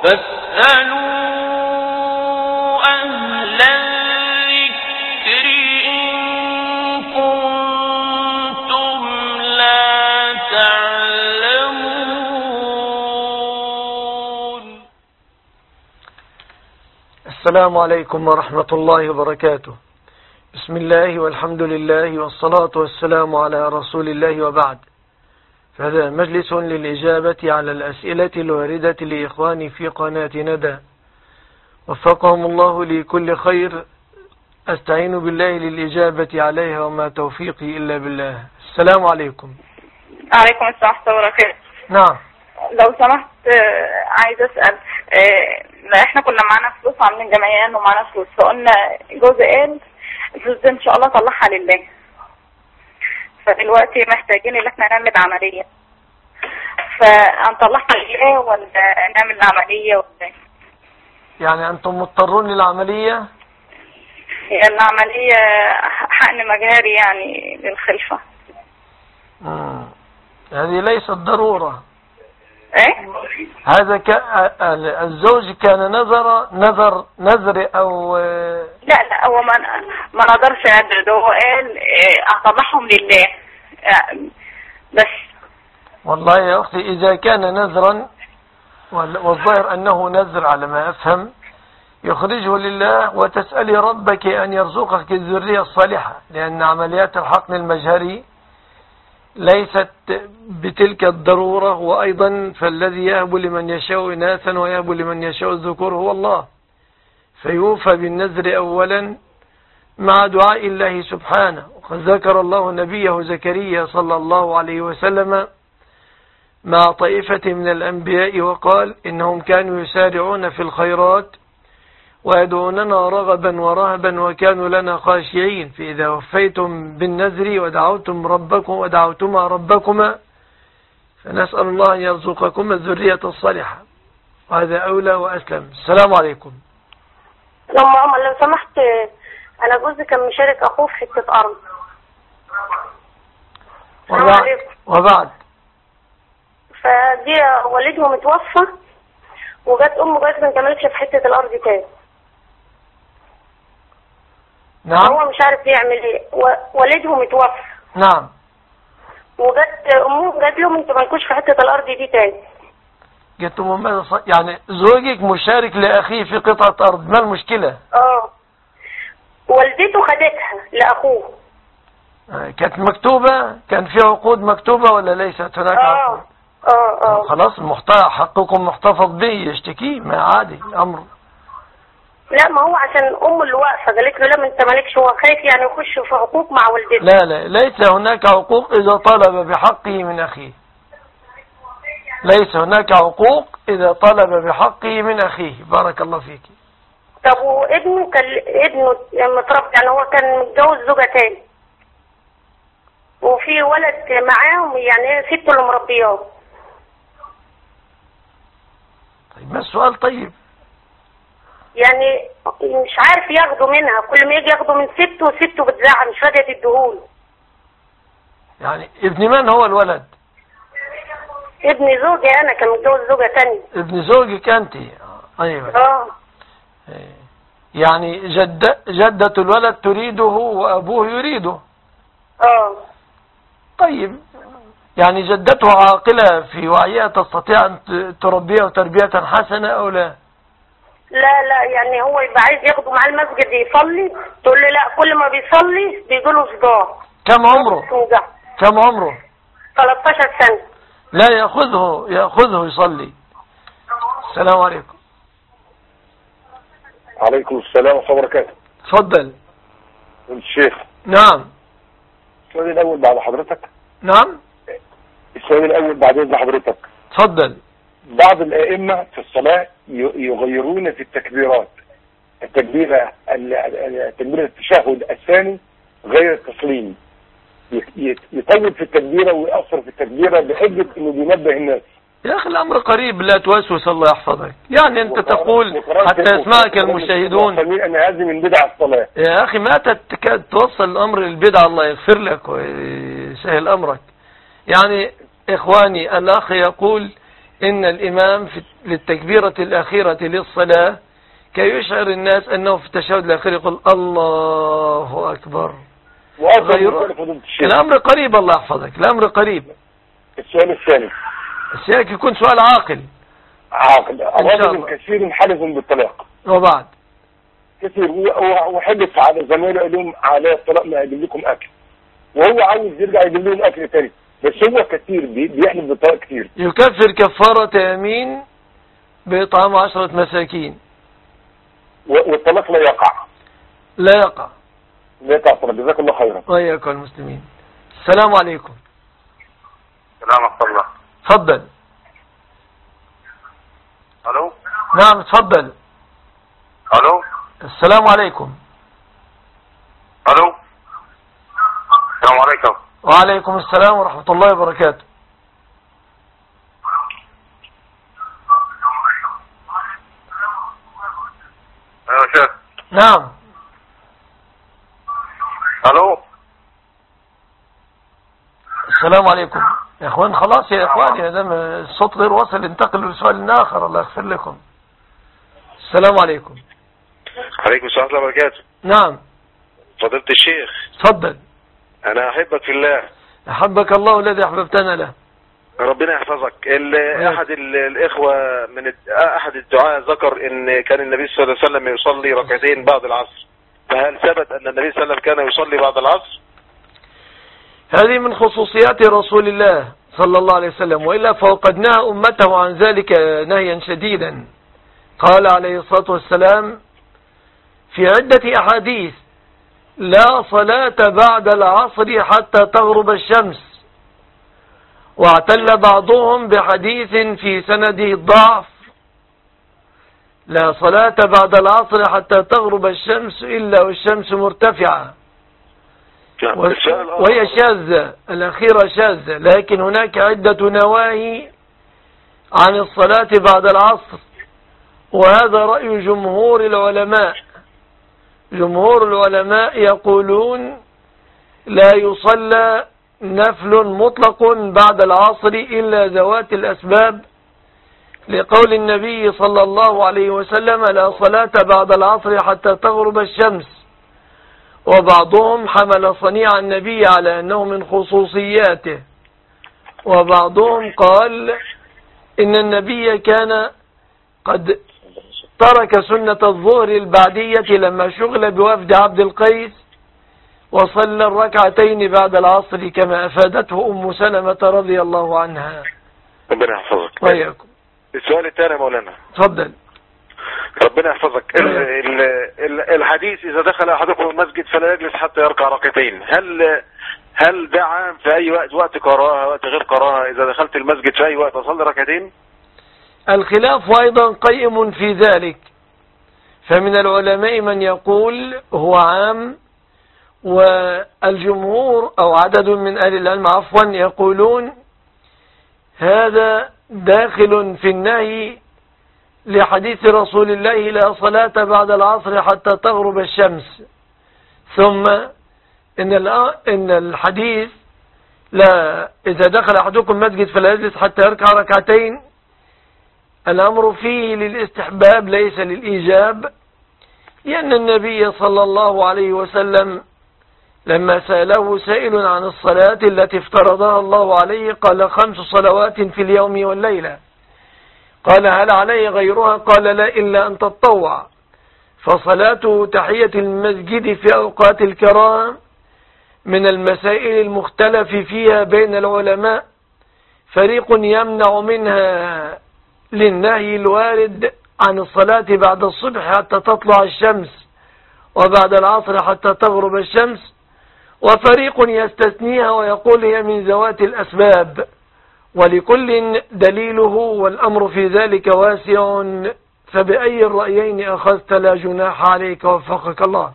فاسألوا أهل الذكر إن كنتم لا تعلمون. السلام عليكم ورحمة الله وبركاته. بسم الله والحمد لله والصلاة والسلام على رسول الله وبعد. فهذا مجلس للإجابة على الأسئلة الواردة لإخواني في قناة ندى، وفقهم الله لكل خير. أستعين بالله للإجابة عليها وما توفيقي إلا بالله. السلام عليكم. عليكم السلام ورحمة الله وبركاته. نعم، لو سمحت عايز أسأل، احنا كنا معانا فلوس عاملين جمعيات ومعانا فلوس، فقلنا جوزي قال الفلوس دي ان شاء الله طلعها لله، فدلوقتي محتاجين ان احنا نعمل عملية، فهنطلعها لله ولا نعمل العملية ولا ايه؟ يعني أنتم مضطرون للعملية؟ هي العملية حقن مجهري يعني للخلفة. هذه ليست ضرورة. ايه؟ هذا الزوج كان نذر او لا هو ما نقدرش يعدد، هو قال هطلعهم لله بس. والله يا اختي اذا كان نذرا، والظاهر انه نذر على ما افهم، يخرجه لله وتسألي ربك ان يرزقك الذرية الصالحة، لان عمليات الحقن المجهري ليست بتلك الضرورة. وأيضا فالذي يهب لمن يشاء إناثا ويهب لمن يشاء الذكور هو الله، فيوفى بالنذر أولا مع دعاء الله سبحانه. وقد ذكر الله نبيه زكريا صلى الله عليه وسلم مع طائفة من الأنبياء وقال إنهم كانوا يسارعون في الخيرات ويدعوننا رغبا ورهبا وكانوا لنا خاشعين، فإذا وفيتم بالنذر ودعوتما ربكما فنسأل الله أن يرزقكما الذرية الصالحة، وهذا أولى وأسلم. السلام عليكم. لو سمحت، أنا جوزي كان مشارك أخوه في حتة أرض. وبعد فدي والده متوفى، وجت أمه جت ما تملكش في حتة الأرض تاني. نعم. هو مش عارف يعمل ايه، والده متوفى. نعم. وجت امه جت له انت مالكوش في حته الارض دي تاني. جت امه ماذا؟ يعني زوجك مشارك لاخيه في قطعه ارض، ما المشكله؟ والدته خدتها لاخوه. كانت مكتوبه؟ كان في عقود مكتوبه ولا ليست هناك عقود؟ خلاص حقكم محتفظ به، يشتكيه، ما عادي الامر. لا، ما هو عشان امه اللي واقفه قالت له لا ما انت مالكش، هو خايف يعني يخش في حقوق مع والدته. لا ليس هناك عقوق اذا طلب بحقه من اخيه. ليس هناك عقوق اذا طلب بحقه من اخيه. بارك الله فيك. طب وابنه ابنه لما اتربى، يعني هو كان متجوز زوجة تاني وفي ولد معاهم، يعني سته اللي مربياه. طيب ما السؤال؟ طيب يعني مش عارف ياخدوا منها، كل ما يجي ياخدوا من سته وسته بتزعل مش راضيه تديهوله. يعني ابن من هو الولد؟ ابن زوجي انا، كان متجوز زوجة تانية. ابن زوجك انت؟ ايوه. يعني جدة الولد تريده وابوه يريده. طيب يعني جدته عاقلة في وعيها تستطيع ان تربيه تربية حسنة او لا؟ لا يعني هو يبقى عايز ياخده معاه المسجد يصلي، تقول له لا، كل ما بيصلي بيجيله صداع. كم عمره؟ 13 سنة. لا يأخذه يصلي. السلام عليكم. عليكم السلام ورحمة الله وبركاته. تفضل الشيخ. نعم. السؤال الأول بعد حضرتك. نعم. السؤال الأول بعد إذن حضرتك. تفضل. بعض الأئمة في الصلاة يغيرون في التكبيرات، التكبيرة التشهد الثاني غير التسليم، يطول في التكبيرة ويأثر في التكبيرة بحجة انه بينبه الناس. يا اخي الامر قريب، لا توسوس الله يحفظك. يعني انت تقول حتى يسمعك المشاهدون ان هذه من بدع الصلاة. يا اخي ما توصل الامر للبدع، الله يغفر لك ويسهل امرك. يعني اخواني، الاخ يقول إن الإمام للتكبيرة الأخيرة للصلاة كي يشعر الناس أنه في التشهد الأخير يقول الله أكبر. الأمر قريب، الله يحفظك، الأمر قريب. السؤال الثاني، السؤال يكون سؤال عاقل. رجل كثير حلف بالطلاق، وبعد كثير وحلف على زمايله قال لهم على الطلاق ما يجيب لكم أكل، وهو عاوز يرجع يجيب لهم أكل تاني، بس هو كثير بيحلف بالطلاق كثير. يكفر كفارة يمين بإطعام 10 مساكين. والطلاق لا يقع. لا يقع. لا يقع. جزاك الله خيرا. وإياكم المسلمين. السلام عليكم. السلام ورحمة الله. تفضل. الو. نعم تفضل. الو. السلام عليكم. الو. السلام عليكم. وعليكم السلام ورحمة الله وبركاته. ايوه شيخ. نعم. الو. السلام عليكم يا اخوان. خلاص يا اخواني، هذا الصوت غير واصل، انتقلوا لسؤال اخر. الله يغفر لكم. السلام عليكم. عليكم السلام ورحمة الله وبركاته. نعم. فضيلة الشيخ. تفضل. انا احبك في الله. احبك الله الذي احببتنا له. ربنا يحفظك. احد الاخوة من احد الدعاء ذكر ان كان النبي صلى الله عليه وسلم يصلي ركعتين بعد العصر، فهل ثبت ان النبي صلى الله عليه وسلم كان يصلي بعد العصر؟ هذه من خصوصيات رسول الله صلى الله عليه وسلم، وإلا فقد نهى أمته عن ذلك نهيا شديدا. قال عليه الصلاة والسلام في عدة أحاديث: لا صلاة بعد العصر حتى تغرب الشمس. واعتل بعضهم بحديث في سنده الضعف: لا صلاة بعد العصر حتى تغرب الشمس إلا والشمس مرتفعة. وهي شاذة، الأخيرة شاذة، لكن هناك عدة نواهي عن الصلاة بعد العصر، وهذا رأي جمهور العلماء. جمهور العلماء يقولون لا يصلى نفل مطلق بعد العصر إلا ذوات الأسباب، لقول النبي صلى الله عليه وسلم: لا صلاة بعد العصر حتى تغرب الشمس. وبعضهم حمل صنيع النبي على أنه من خصوصياته، وبعضهم قال إن النبي كان قد ترك سنة الظهر البعدية لما شغل بوفد عبد القيس، وصلى الركعتين بعد العصر كما أفادته أم سلمة رضي الله عنها. ربنا يحفظك. وإياكم. السؤال الثاني يا مولانا. تفضل. ربنا يحفظك. الحديث إذا دخل أحدكم المسجد فلا يجلس حتى يركع ركعتين، هل ده عام في أي وقت قراءة، وقت غير قراءة؟ إذا دخلت المسجد في أي وقت أصلي ركعتين؟ الخلاف أيضا قائم في ذلك، فمن العلماء من يقول هو عام، والجمهور أو عدد من أهل العلم عفوا يقولون هذا داخل في النهي لحديث رسول الله: لا صلاة بعد العصر حتى تغرب الشمس. ثم إن الحديث لا إذا دخل أحدكم مسجد فلا يجلس حتى يركع ركعتين، الأمر فيه للاستحباب ليس للإيجاب، لأن النبي صلى الله عليه وسلم لما سأله سائل عن الصلاة التي افترضها الله عليه قال: 5 صلوات في اليوم والليلة. قال: هل علي غيرها؟ قال: لا إلا أن تتطوع. فصلاة تحية المسجد في أوقات الكراهة من المسائل المختلف فيها بين العلماء، فريق يمنع منها للنهي الوارد عن الصلاة بعد الصبح حتى تطلع الشمس، وبعد العصر حتى تغرب الشمس، وفريق يستثنيها ويقول هي من ذوات الأسباب، ولكل دليله، والأمر في ذلك واسع، فبأي الرأيين أخذت لا جناح عليك، وفقك الله.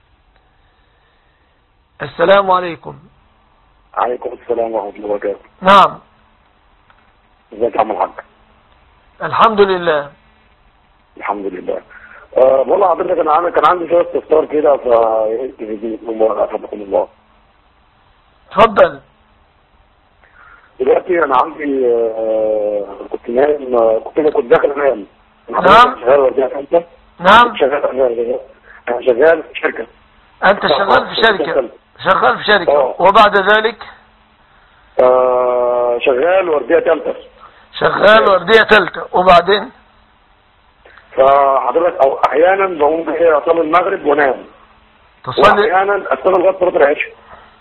السلام عليكم. عليكم السلام ورحمة الله وبركاته. نعم. ازيك يا عم الحاج؟ الحمد لله. الحمد لله. والله حضرتك كان عندي شوية استفسار كده، فيجيكم الله. تفضل. دلوقتي دلوقتي انا عندي كنت نايم، كنت داخل انام. نعم. شغال ورديه ثالثه. نعم. انا شغال في شركه. انت شغال في شركة. شغال في شركة. وبعد ذلك شغال ورديه ثالثه. شغال وردية ثالثة. وبعدين فحضرتك او احيانا بقوم اصلي المغرب وانام، تصلي واحيانا استنى لغايه صلاه العشاء.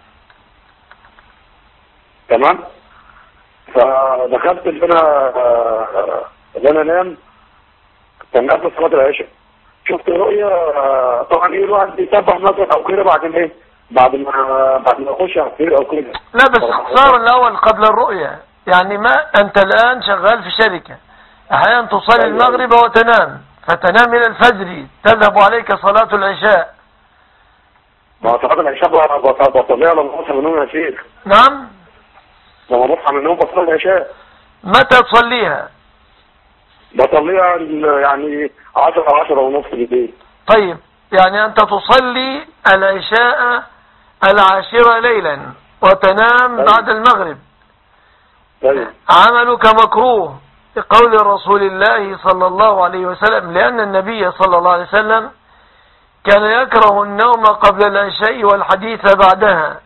تمام. فدخلت ان انا انام، كان قبل صلاه العشاء شفت الرؤيا. طبعا ايه الواحد بيتابع مثلا او كده بعد ما اخش على السرير او كده. لا بس اختصار الاول قبل الرؤية، يعني ما انت الان شغال في شركة، احيانا تصلي المغرب وتنام، فتنام الى الفجر، تذهب عليك صلاة العشاء. ما صلاة العشاء بصليها لما بصحى من النوم يا شيخ. نعم. لما بصحى من النوم بصلي العشاء. متى تصليها؟ بصليها يعني 10 ونص بالليل. طيب، يعني أنت تصلي العشاء 10 ليلا وتنام بعد المغرب. طيب. عملك مكروه لقول رسول الله صلى الله عليه وسلم، لأن النبي صلى الله عليه وسلم كان يكره النوم قبل العشاء والحديث بعدها.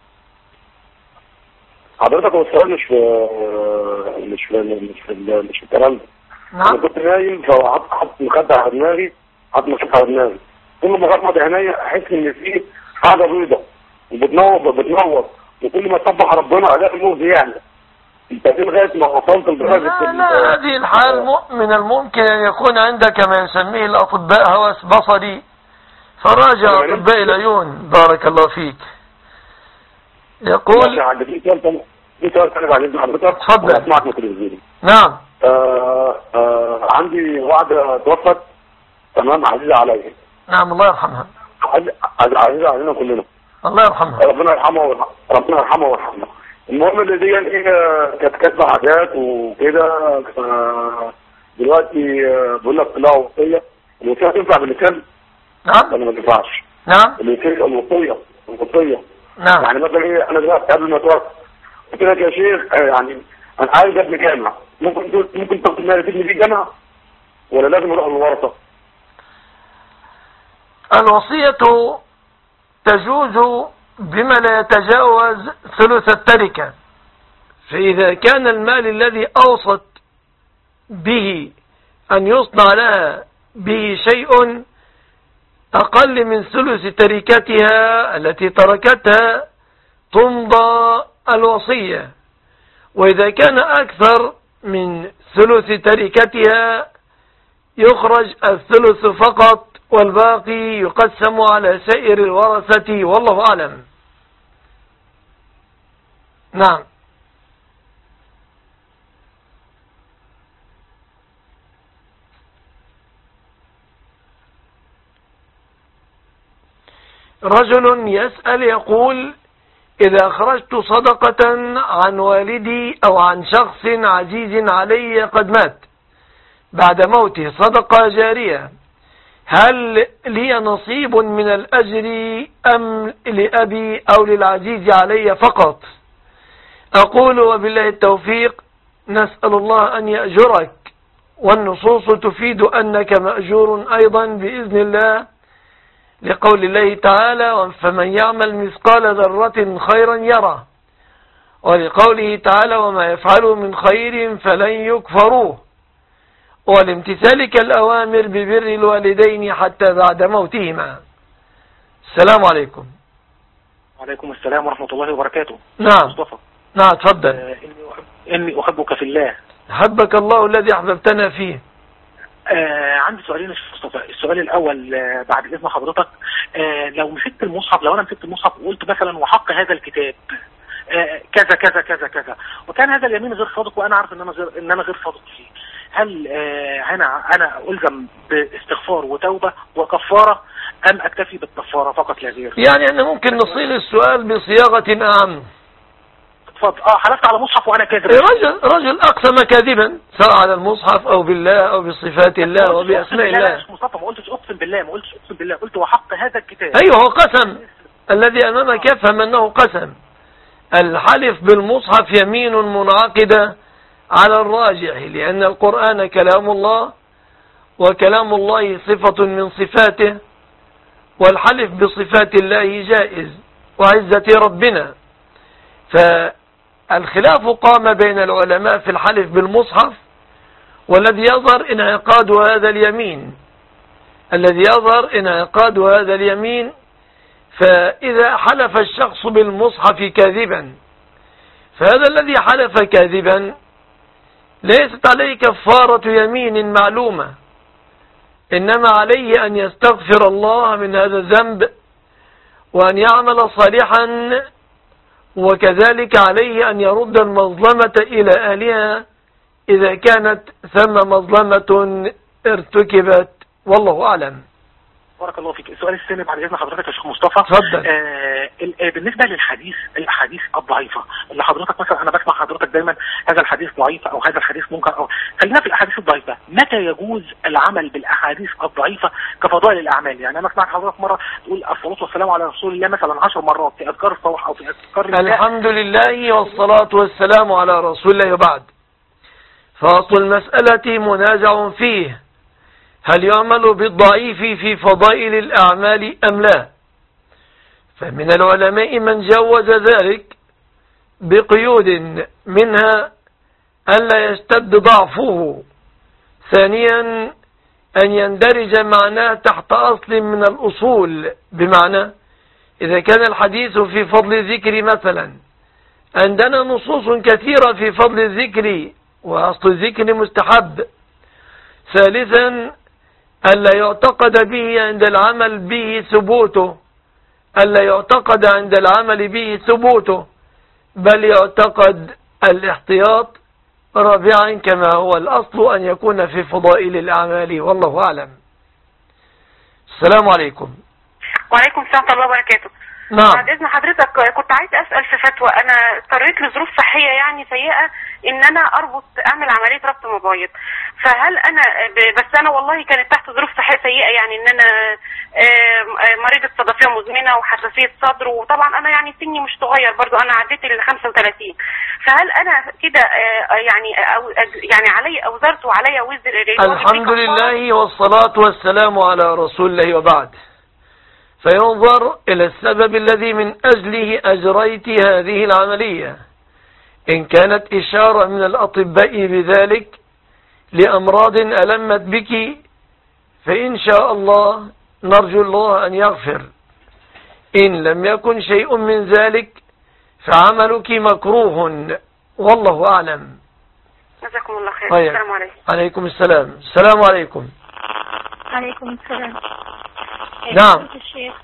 حضرتك هو السؤال مش في الكلام ده. نعم. انا كنت نايم فحط مخدة على دماغي، كل ما غمض عينيا احس ان في حاجه بيضه وبتنور وكل ما اسبح ربنا الاقي النور بيعلى. انت فين لغايه ما وصلت لدرجه؟ لا، هذه الحال من الممكن ان يكون عندك ما يسميه الاطباء هوس بصري، فراجع اطباء العيون. بارك الله فيك. يقول في سؤال ثاني بعدين حضرتك. اتفضل. اسمعك من التلفزيون. نعم. عندي واحده توفت، تمام، عزيزه عليا. نعم، الله يرحمها. عزيزه علينا كلنا. الله يرحمها. ربنا يرحمها ويرحمها. المهم اللي دي ايه، كانت كاتبه حاجات وكده. دلوقتي بقول لك طلع وصيه. الوصيه تنفع باللسان؟ نعم. ولا ما تنفعش؟ نعم. الوصيه. نعم. يعني مثلا ايه، انا دلوقتي قبل ما اتوفى قلت لك يا شيخ يعني انا عايز ابني جامعه، ممكن تاخد مالي تبني بيه جامعه ولا لازم اروح للورثه؟ الوصية تجوز بما لا يتجاوز ثلث التركة، فإذا كان المال الذي أوصت به أن يصنع لها به شيء أقل من ثلث تركتها التي تركتها تمضى الوصية، وإذا كان أكثر من ثلث تركتها يخرج الثلث فقط والباقي يقسم على سائر الورثة، والله أعلم. نعم. رجل يسأل يقول: إذا أخرجت صدقة عن والدي أو عن شخص عزيز علي قد مات بعد موته، صدقة جارية، هل لي نصيب من الأجر أم لأبي أو للعزيز علي فقط؟ أقول وبالله التوفيق، نسأل الله أن يأجرك، والنصوص تفيد أنك مأجور أيضا بإذن الله، لقول الله تعالى: فمن يعمل مثقال ذرة خيرا يره، ولقوله تعالى: وما يفعلوا من خير فلن يكفروه، ولامتثالك الأوامر ببر الوالدين حتى بعد موتهما. السلام عليكم. وعليكم السلام ورحمة الله وبركاته. نعم مصطفى. نعم، تفضل. إني أحبك في الله. أحبك الله الذي أحببتنا فيه. عندي سؤالين يا شيخ مصطفى. السؤال الأول بعد إذن حضرتك، لو مسكت المصحف، لو أنا مسكت المصحف وقلت مثلا: وحق هذا الكتاب كذا كذا كذا كذا، وكان هذا اليمين غير صادق وأنا عارف إن أنا غير صادق فيه، هل أنا ألزم باستغفار وتوبة وكفارة أم أكتفي بالكفارة فقط لا غير؟ يعني أنا ممكن نصيل السؤال بصياغة أعم. اتفضل. حلفت على مصحف وأنا كاذب. رجل أقسم كاذبا، سواء على المصحف أو بالله أو بصفات الله وبأسماء الله. لا مصطفى، ما قلتش أقسم بالله، ما قلتش أقسم بالله، قلت وحق هذا الكتاب. أيوه، هو قسم. الذي أمامك يفهم أنه قسم. الحلف بالمصحف يمين منعقدة على الراجح، لأن القرآن كلام الله، وكلام الله صفة من صفاته، والحلف بصفات الله جائز وعزة ربنا. فالخلاف قام بين العلماء في الحلف بالمصحف، والذي يظهر انعقاد هذا اليمين، فإذا حلف الشخص بالمصحف كاذبا، فهذا الذي حلف كاذبا ليست عليه كفارة يمين معلومة، إنما عليه أن يستغفر الله من هذا الذنب وأن يعمل صالحا، وكذلك عليه أن يرد المظلمة إلى أهلها إذا كانت ثم مظلمة ارتكبت، والله أعلم. بارك الله فيك. السؤال الثاني بعد اذن حضرتك يا شيخ مصطفى. اتفضل. بالنسبه الاحاديث الضعيفه اللي حضرتك مثلا، انا بسمع حضرتك دايما هذا الحديث ضعيف او هذا الحديث منكر، او خلينا في الاحاديث الضعيفه، متى يجوز العمل بالاحاديث الضعيفه كفضائل الاعمال؟ يعني انا سمعت حضرتك مره تقول الصلاه والسلام على رسول الله مثلا 10 مرات في اذكار الصباح او في اذكار الحمد لله والصلاه والسلام على رسول الله، وبعد. فاصل المساله منازع فيه، هل يعمل بالضعيف في فضائل الأعمال أم لا؟ فمن العلماء من جوز ذلك بقيود، منها ألا يشتد ضعفه، ثانيا أن يندرج معناه تحت أصل من الأصول، بمعنى إذا كان الحديث في فضل الذكر مثلا، عندنا نصوص كثيرة في فضل الذكر وأصل الذكر مستحب. ثالثا ألا يعتقد به عند العمل به ثبوته، بل يعتقد الاحتياط. رابعا كما هو الأصل أن يكون في فضائل الأعمال، والله أعلم. السلام عليكم. وعليكم السلام ورحمة الله وبركاته. نعم. بعد إذن حضرتك كنت عايز أسأل في فتوى. أنا اضطريت لظروف صحية يعني سيئة إن أنا أعمل عملية ربط مبايض، فهل أنا بس أنا والله كانت تحت ظروف صحية سيئة، يعني إن أنا مريضة صدفية مزمنة وحساسية صدر، وطبعا أنا يعني سني مش صغير برضو، أنا عديت ال 35، فهل أنا كده يعني علي أوزرت وعلي وزر؟ الحمد لله والصلاة والسلام على رسول الله، وبعد. فينظر إلى السبب الذي من أجله أجريت هذه العملية، إن كانت إشارة من الأطباء بذلك لأمراض ألمت بك، فإن شاء الله نرجو الله أن يغفر. إن لم يكن شيء من ذلك فعملك مكروه، والله أعلم. جزاكم الله خير. طيب. السلام عليكم. عليكم السلام. السلام عليكم. عليكم السلام. نعم. الشيخ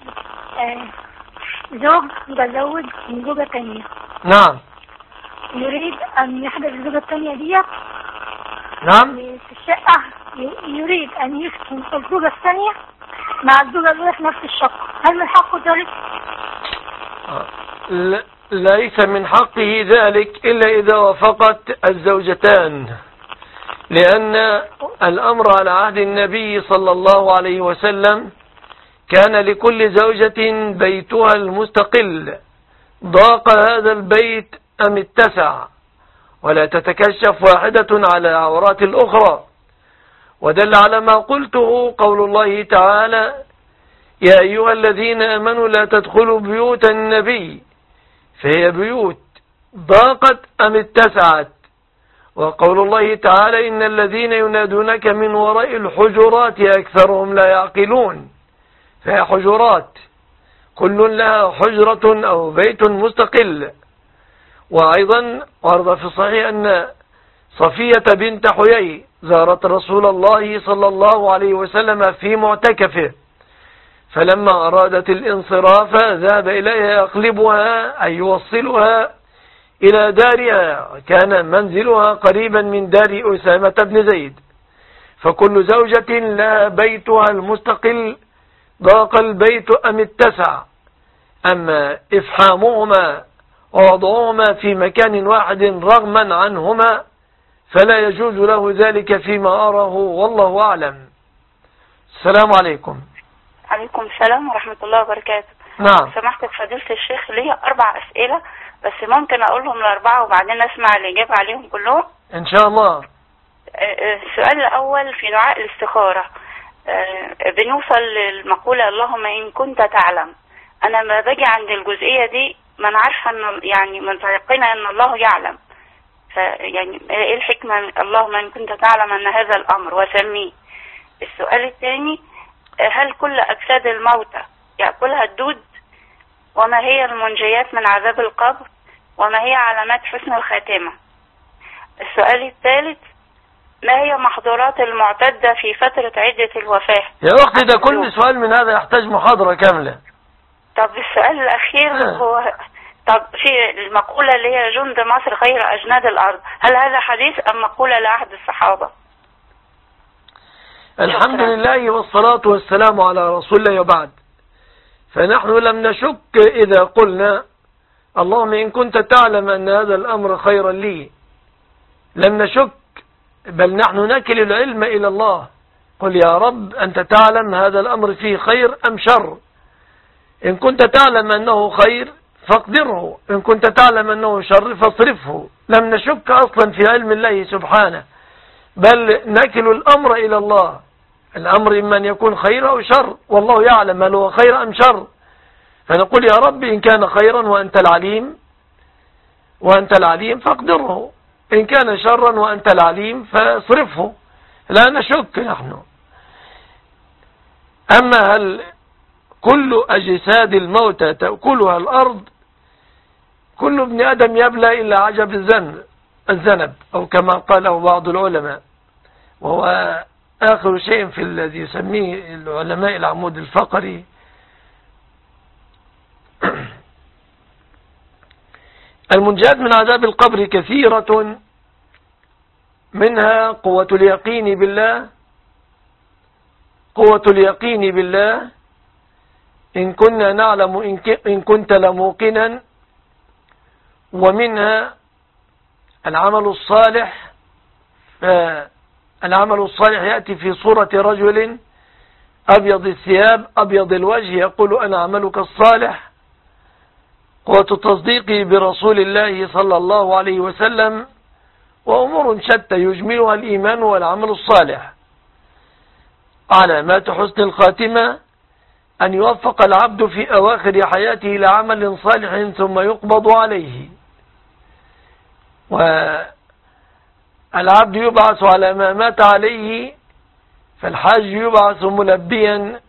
زوج متزوج من زوجة تانية، نعم. يريد أن يحدث الزوجة التانية دي نعم. في الشقة، يريد أن يسكن الزوجة الثانية مع الزوجة الأولى في نفس الشقة، هل من حقه ذلك؟ ليس من حقه ذلك إلا إذا وافقت الزوجتان، لأن الأمر على عهد النبي صلى الله عليه وسلم كان لكل زوجة بيتها المستقل، ضاق هذا البيت أم اتسع، ولا تتكشف واحدة على عورات الأخرى. ودل على ما قلته قول الله تعالى: يا أيها الذين آمنوا لا تدخلوا بيوت النبي، فهي بيوت ضاقت أم اتسعت. وقول الله تعالى: إن الذين ينادونك من وراء الحجرات أكثرهم لا يعقلون، فهي حجرات، كل لها حجرة أو بيت مستقل. وأيضا ورد في الصحيح أن صفية بنت حيي زارت رسول الله صلى الله عليه وسلم في معتكفه، فلما أرادت الانصراف ذهب إليها يقلبها أي يوصلها إلى دارها، كان منزلها قريبا من دار أسامة بن زيد. فكل زوجة لها بيتها المستقل، ضاق البيت أم اتسع. أما إفحامهما ووضعهما في مكان واحد رغما عنهما فلا يجوز له ذلك فيما أراه، والله أعلم. السلام عليكم. عليكم السلام ورحمة الله وبركاته. نعم. سمحت فضيلة الشيخ، ليا 4 أسئلة بس ممكن أقولهم ال4 وبعدين أسمع الإجابة عليهم كلهم إن شاء الله. السؤال الأول في دعاء الاستخارة، بنوصل للمقولة اللهم إن كنت تعلم. أنا ما باجي عند الجزئية دي ما أنا عارفة إن يعني متيقنة إن الله يعلم، فيعني إيه الحكمة اللهم إن كنت تعلم أن هذا الأمر وسميه. السؤال الثاني، هل كل أجساد الموتى يأكلها الدود؟ وما هي المنجيات من عذاب القبر؟ وما هي علامات حسن الخاتمة؟ السؤال الثالث، ما هي محظورات المعتدة في فترة عدة الوفاة؟ يا أختي ده كل سؤال من هذا يحتاج محاضرة كاملة. طب السؤال الأخير هو طب في المقولة اللي هي جند مصر خير أجناد الأرض، هل هذا حديث أم مقولة لعهد الصحابة؟ الحمد لله والصلاة والسلام على رسول الله وبعد. فنحن لم نشك إذا قلنا اللهم إن كنت تعلم أن هذا الأمر خيرا لي، لم نشك، بل نحن نكل العلم إلى الله. قل يا رب أنت تعلم هذا الأمر فيه خير أم شر، إن كنت تعلم أنه خير فاقدره، إن كنت تعلم أنه شر فاصرفه. لم نشك أصلا في علم الله سبحانه، بل نكل الأمر إلى الله. الأمر إما أن يكون خير أو شر، والله يعلم هل هو خير أم شر، فنقول يا رب إن كان خيرا وأنت العليم فاقدره، إن كان شرا وأنت العليم فاصرفه. لا نشك نحن. أما هل كل أجساد الموتى تأكلها الأرض؟ كل ابن آدم يبلى إلا عجب الذنب، أو كما قاله بعض العلماء، وهو آخر شيء في الذي يسميه العلماء العمود الفقري. المنجات من عذاب القبر كثيرة، منها قوة اليقين بالله إن كنا نعلم إن كنت لموقنا، ومنها العمل الصالح. العمل الصالح يأتي في صورة رجل أبيض الثياب أبيض الوجه يقول أنا عملك الصالح. قوة التصديق برسول الله صلى الله عليه وسلم، وأمور شتى يجملها الإيمان والعمل الصالح. علامات حسن الخاتمة أن يوفق العبد في أواخر حياته لعمل صالح ثم يقبض عليه، والعبد يبعث على ما مات عليه، فالحاج يبعث ملبيا،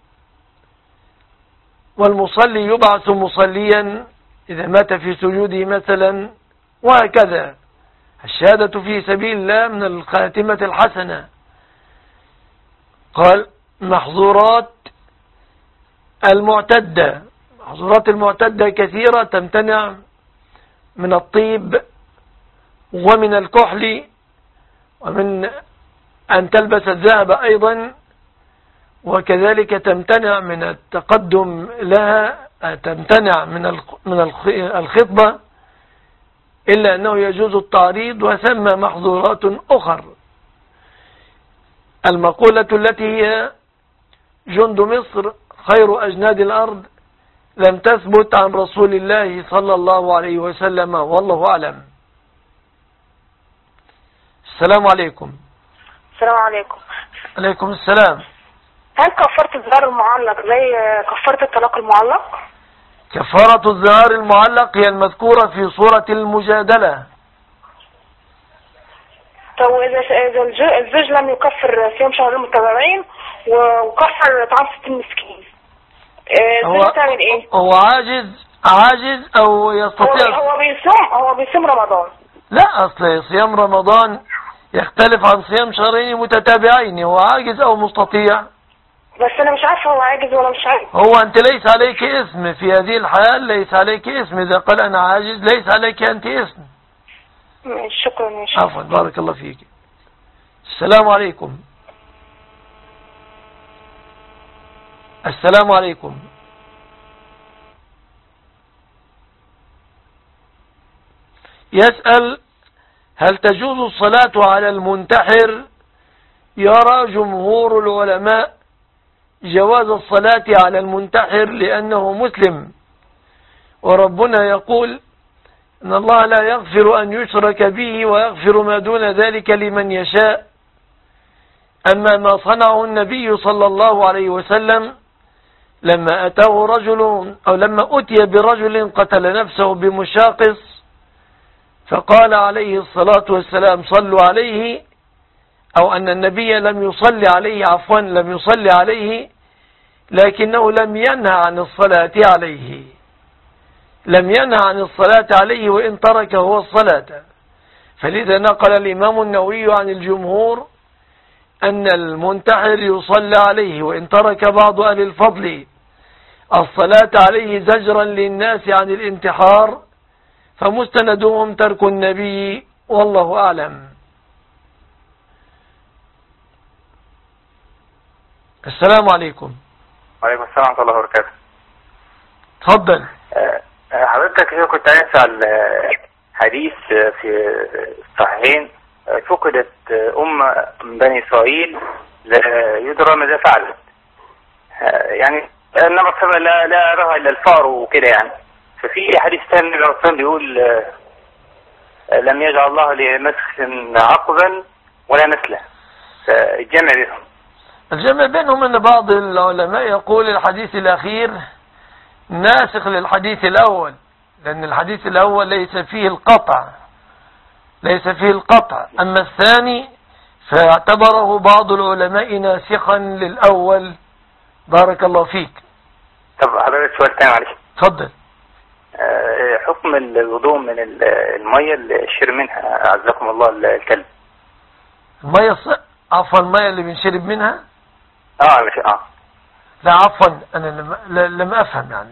والمصلي يبعث مصليا إذا مات في سجوده مثلا، وهكذا. الشهادة في سبيل الله من الخاتمة الحسنة. قال محظورات المعتدة كثيرة، تمتنع من الطيب ومن الكحل ومن أن تلبس الذهب أيضا، وكذلك تمتنع من التقدم لها، تمتنع من الخطبة، إلا أنه يجوز التعريض، وثم محظورات أخر. المقولة التي هي جند مصر خير أجناد الأرض لم تثبت عن رسول الله صلى الله عليه وسلم، والله أعلم. السلام عليكم. السلام عليكم. عليكم السلام. هل كفارة الزهار المعلق زي كفارة الطلاق المعلق؟ كفارة الزهار المعلق هي المذكورة في سورة المجادلة. طب إذا الزوج لم يكفر صيام شهرين متتابعين وكفر إطعام 60 مسكين، الزوج تعمل إيه؟ هو عاجز أو يستطيع؟ هو بيصوم رمضان. لا، أصل صيام رمضان يختلف عن صيام شهرين متتابعين. هو عاجز أو مستطيع؟ بس أنا مش عارفة هو عاجز ولا مش عاجز. هو أنت ليس عليك اسم في هذه الحال، ليس عليك اسم. إذا قال أنا عاجز ليس عليك أنت اسم. شكرا يا شيخ. عفوا، بارك الله فيك. السلام عليكم. السلام عليكم. يسأل هل تجوز الصلاة على المنتحر؟ يرى جمهور العلماء جواز الصلاة على المنتحر لأنه مسلم وربنا يقول إن الله لا يغفر أن يشرك به ويغفر ما دون ذلك لمن يشاء. أما ما صنعه النبي صلى الله عليه وسلم لما أتاه رجل أو لما أتي برجل قتل نفسه بمشاقص، فقال عليه الصلاة والسلام صلوا عليه، أو أن النبي لم يصلي عليه، عفوا لم يصلي عليه، لكنه لم ينهى عن الصلاة عليه، لم ينهى عن الصلاة عليه وإن ترك هو الصلاة. فلذا نقل الإمام النووي عن الجمهور أن المنتحر يصلى عليه وإن ترك بعض أهل الفضل الصلاة عليه زجرا للناس عن الانتحار، فمستندهم ترك النبي والله أعلم. السلام عليكم. وعليكم السلام ورحمة الله وبركاته. تفضل. حضرتك كنت عايز على حديث في الصحيحين فقدت أمة من بني إسرائيل لا يدرى ماذا فعلت، يعني النبي صلى الله عليه وسلم لا يراها إلا الفار وكده يعني. ففي حديث ثاني النبي صلى الله عليه وسلم بيقول لم يجعل الله لمسخ عقبا ولا نسلا، فالجمع بينهم. الجمع بينهم أن بعض العلماء يقول الحديث الأخير ناسخ للحديث الأول، لأن الحديث الأول ليس فيه القطع، أما الثاني فاعتبره بعض العلماء ناسخا للأول. بارك الله فيك. طب حضرتك سؤال تاني معلش. تفضل. حكم الوضوء من المية اللي شرب منها أعزكم الله الكلب. المية عفوا المية اللي بنشرب منها؟ لا عفوا أنا لم أفهم يعني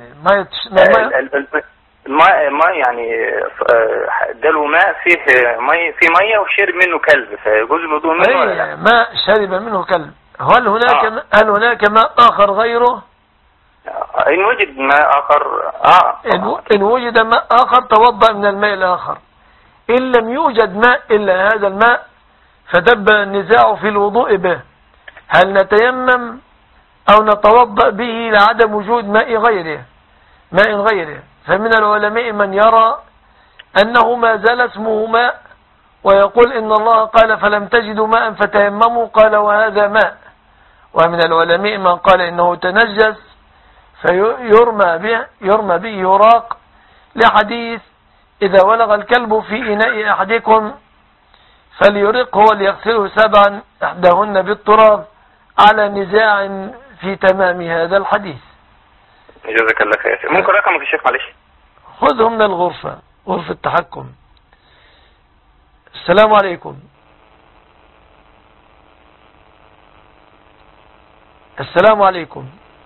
الماء يعني دلو ماء فيه مية وشرب منه كلب، فيجوز الوضوء منه ولا لا؟ ماء شرب منه كلب. هل هناك ماء آخر غيره؟ إن وجد ماء آخر إن وجد ماء آخر توضأ من الماء الآخر. إن لم يوجد ماء إلا هذا الماء فدب النزاع في الوضوء به، هل نتيمم أو نتوضأ به لعدم وجود ماء غيره. فمن العلماء من يرى أنه ما زال اسمه ماء، ويقول إن الله قال فلم تجدوا ماء فتيمموا، قال وهذا ماء. ومن العلماء من قال إنه تنجس فيرمى به يراق، لحديث إذا ولغ الكلب في إناء أحدكم فليرقه وليغسله 7 إحداهن بالتراب، على نزاع في تمام هذا الحديث. جزاك الله خير. ممكن رقمك الشيخ معلش؟ خذه من غرفة التحكم. السلام عليكم. السلام عليكم.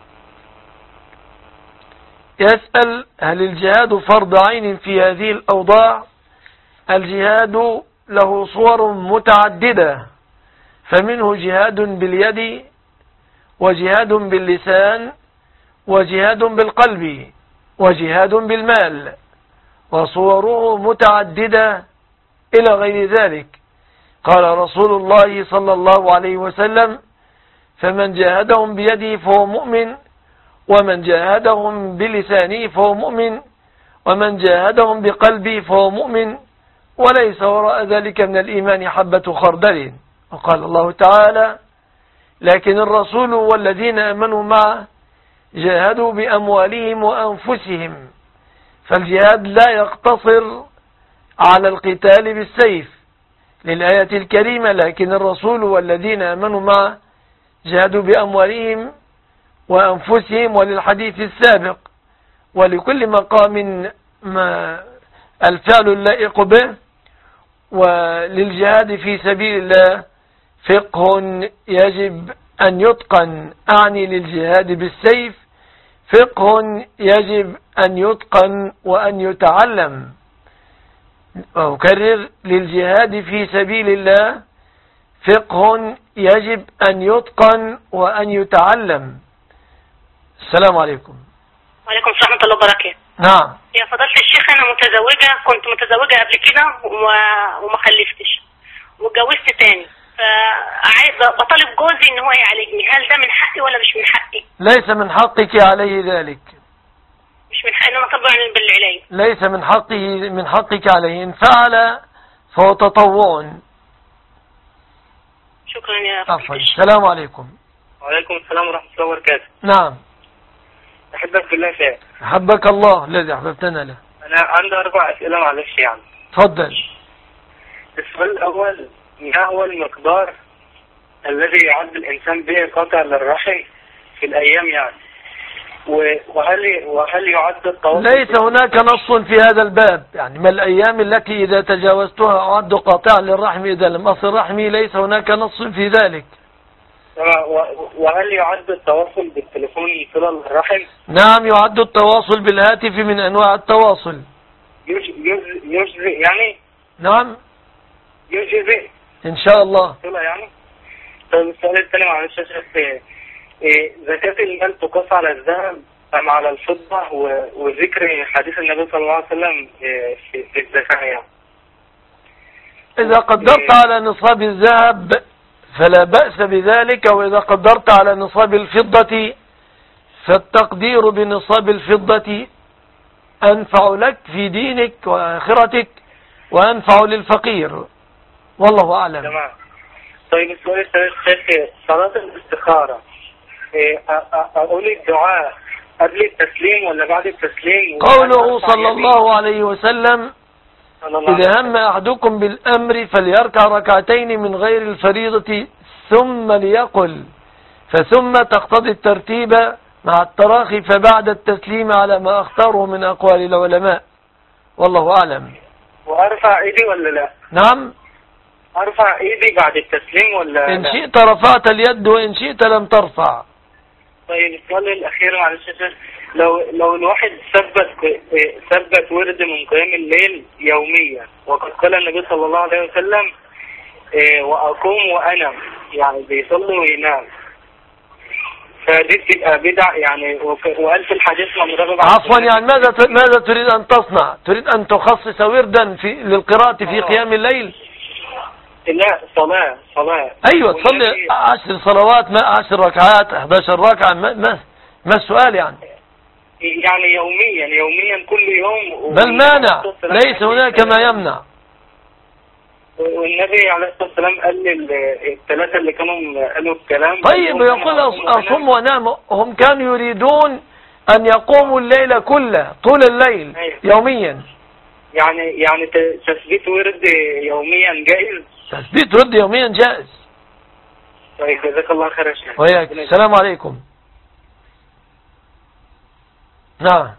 يسأل هل الجهاد فرض عين في هذه الأوضاع؟ الجهاد له صور متعددة، فمنه جهاد باليد وجهاد باللسان وجهاد بالقلب وجهاد بالمال، وصوره متعددة إلى غير ذلك. قال رسول الله صلى الله عليه وسلم فمن جاهدهم بيده فهو مؤمن، ومن جاهدهم بلسانه فهو مؤمن، ومن جاهدهم بقلبه فهو مؤمن، وليس وراء ذلك من الإيمان حبة خردل. وقال الله تعالى لكن الرسول والذين آمنوا معه جاهدوا بأموالهم وأنفسهم. فالجهاد لا يقتصر على القتال بالسيف للآية الكريمة، لكن الرسول والذين آمنوا معه جاهدوا بأموالهم وأنفسهم، وللحديث السابق ولكل مقام ما الفعل اللائق به. وللجهاد في سبيل الله فقه يجب أن يتقن، أعني للجهاد بالسيف فقه يجب أن يتقن وأن يتعلم. أكرر للجهاد في سبيل الله فقه يجب أن يتقن وأن يتعلم. السلام عليكم. وعليكم السلام ورحمة الله وبركاته. نعم. يا فضيلة الشيخ أنا كنت متزوجة قبل كده وما خلفتش واتجوزت تاني، فعايز بطالب جوزي ان هو يعالجني، هل ده من حقي ولا مش من حقي؟ ليس من حقك عليه ذلك. مش من حقي إنما طبعا بالعلاج. ليس من حقك عليه. إن فعل فهو تطوع. شكرا يا عفوا. السلام عليكم. وعليكم السلام ورحمة الله وبركاته. نعم. أحبك بالله شيخ. أحبك الله الذي أحببتنا له. أنا عندي 4 أسئلة معلش يعني. تفضل. السؤال الأول، ما هو المقدار الذي يعد الإنسان به قاطع للرحم في الأيام يعني؟ وهل يعد التواصل؟ ليس هناك نص في هذا الباب، يعني ما الأيام التي إذا تجاوزتها أعد قاطعا للرحم إذا لم أصل رحمي، ليس هناك نص في ذلك. وهل يعد التواصل بالتليفون صلة للرحم؟ نعم يعد التواصل بالهاتف من أنواع التواصل. يجزئ يعني؟ نعم يجزئ إن شاء الله. صلة يعني؟ طيب السؤال الثاني معلش يا شيخ، زكاة المال تقاس على الذهب أم على الفضة؟ وذكر حديث النبي صلى الله عليه وسلم في الزكاة يعني. إذا قدرت على نصاب الذهب فلا بأس بذلك، وإذا قدرت على نصاب الفضة فالتقدير بنصاب الفضة أنفع لك في دينك وآخرتك وأنفع للفقير، والله أعلم. تمام. طيب السؤال الثالث شيخ، صلاة الاستخارة أقول الدعاء قبل التسليم ولا بعد التسليم؟ قوله صلى الله عليه وسلم: إذا هم أحدكم بالأمر فليركع ركعتين من غير الفريضة ثم ليقل، فثم تقتضي الترتيب مع التراخي فبعد التسليم على ما اختاره من أقوال العلماء، والله أعلم. وأرفع إيدي ولا لا؟ نعم أرفع إيدي بعد التسليم ولا إن شئت رفعت اليد وإن شئت لم ترفع. طيب السؤال الأخير معلش يا شيخ، لو الواحد ثبت ورد من قيام الليل يوميا، وقد قال النبي صلى الله عليه وسلم وأقوم وأنام، يعني بيصلي وينام، فدي تبقى بدع يعني. وقال في الحديث من رغب عفوا، يعني ماذا تريد أن تصنع؟ تريد أن تخصص وردا للقراءة في قيام الليل؟ لا، صلاة. أيوة تصلي 10 صلوات، ما 10 ركعات 11 ركعة، ما السؤال يعني؟ يعني يوميا كل يوم. بل مانع، ليس هناك ما يمنع. والنبي عليه الصلاة والسلام قال للثلاثة اللي كانوا قالوا الكلام. طيب يقول أصوم وانام، هم كانوا يريدون أن يقوموا الليل كله طول الليل. أيوة. يوميا يعني تثبيت ورد يوميا جائز؟ تثبيت ورد يوميا جائز. طيب جزاك الله خير يا شيخ. وياك. السلام عليكم. نعم.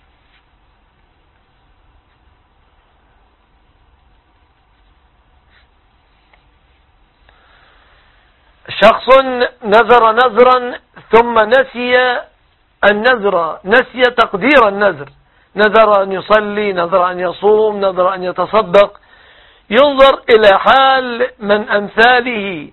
شخص نذر نذرا ثم نسي النذر، نسي تقدير النذر، نذر أن يصلي، نذر أن يصوم، نذر أن يتصدق. ينظر إلى حال من أمثاله،